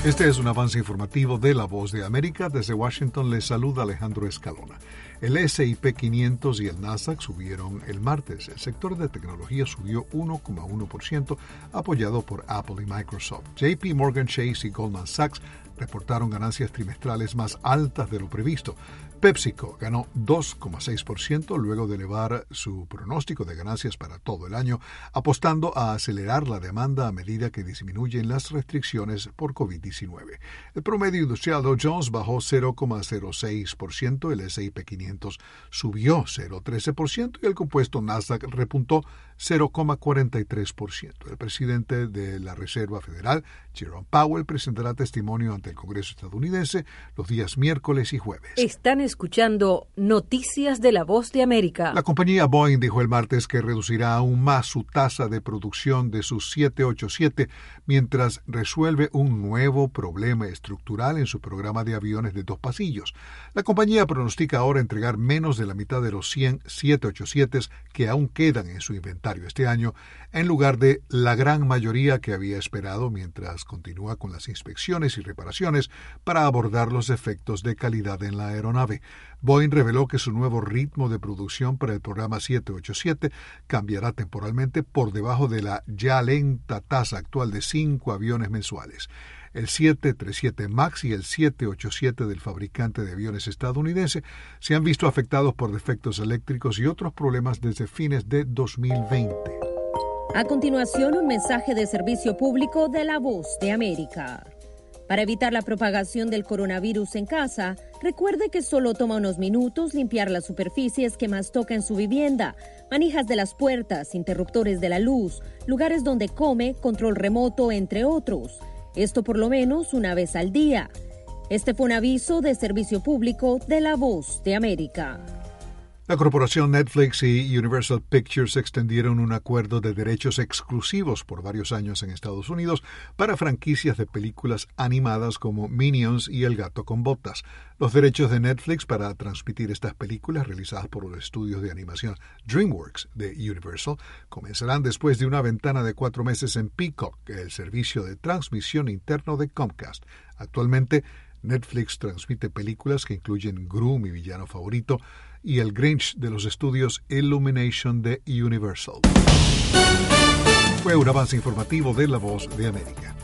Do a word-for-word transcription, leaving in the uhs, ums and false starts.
Este es un avance informativo de La Voz de América. Desde Washington les saluda Alejandro Escalona. El ese y pe quinientos y el Nasdaq subieron el martes. El sector de tecnología subió uno coma uno por ciento, apoyado por Apple y Microsoft. J P Morgan Chase y Goldman Sachs reportaron ganancias trimestrales más altas de lo previsto. PepsiCo ganó dos coma seis por ciento luego de elevar su pronóstico de ganancias para todo el año, apostando a acelerar la demanda a medida que disminuyen las restricciones por covid diecinueve. El promedio industrial Dow Jones bajó cero coma cero seis por ciento, el ese y pe quinientos subió cero coma trece por ciento y el compuesto Nasdaq repuntó cero coma cuarenta y tres por ciento. El presidente de la Reserva Federal, Jerome Powell, presentará testimonio ante el Congreso estadounidense los días miércoles y jueves. Están escuchando Noticias de La Voz de América. La compañía Boeing dijo el martes que reducirá aún más su tasa de producción de sus siete ochenta y siete mientras resuelve un nuevo problema estructural en su programa de aviones de dos pasillos. La compañía pronostica ahora entregar menos de la mitad de los cien siete ochenta y siete que aún quedan en su inventario este año, en lugar de la gran mayoría que había esperado, mientras continúa con las inspecciones y reparaciones para abordar los efectos de calidad en la aeronave. Boeing reveló que su nuevo ritmo de producción para el programa siete ochenta y siete cambiará temporalmente por debajo de la ya lenta tasa actual de cinco aviones mensuales. El siete treinta y siete MAX y el siete ochenta y siete del fabricante de aviones estadounidense se han visto afectados por defectos eléctricos y otros problemas desde fines de dos mil veinte. A continuación, un mensaje de servicio público de La Voz de América. Para evitar la propagación del coronavirus en casa, recuerde que solo toma unos minutos limpiar las superficies que más toca en su vivienda, manijas de las puertas, interruptores de la luz, lugares donde come, control remoto, entre otros. Esto por lo menos una vez al día. Este fue un aviso de servicio público de La Voz de América. La corporación Netflix y Universal Pictures extendieron un acuerdo de derechos exclusivos por varios años en Estados Unidos para franquicias de películas animadas como Minions y El gato con botas. Los derechos de Netflix para transmitir estas películas realizadas por los estudios de animación DreamWorks de Universal comenzarán después de una ventana de cuatro meses en Peacock, el servicio de transmisión interno de Comcast. Actualmente, Netflix transmite películas que incluyen Gru, mi villano favorito, y El Grinch de los estudios Illumination de Universal. Fue un avance informativo de La Voz de América.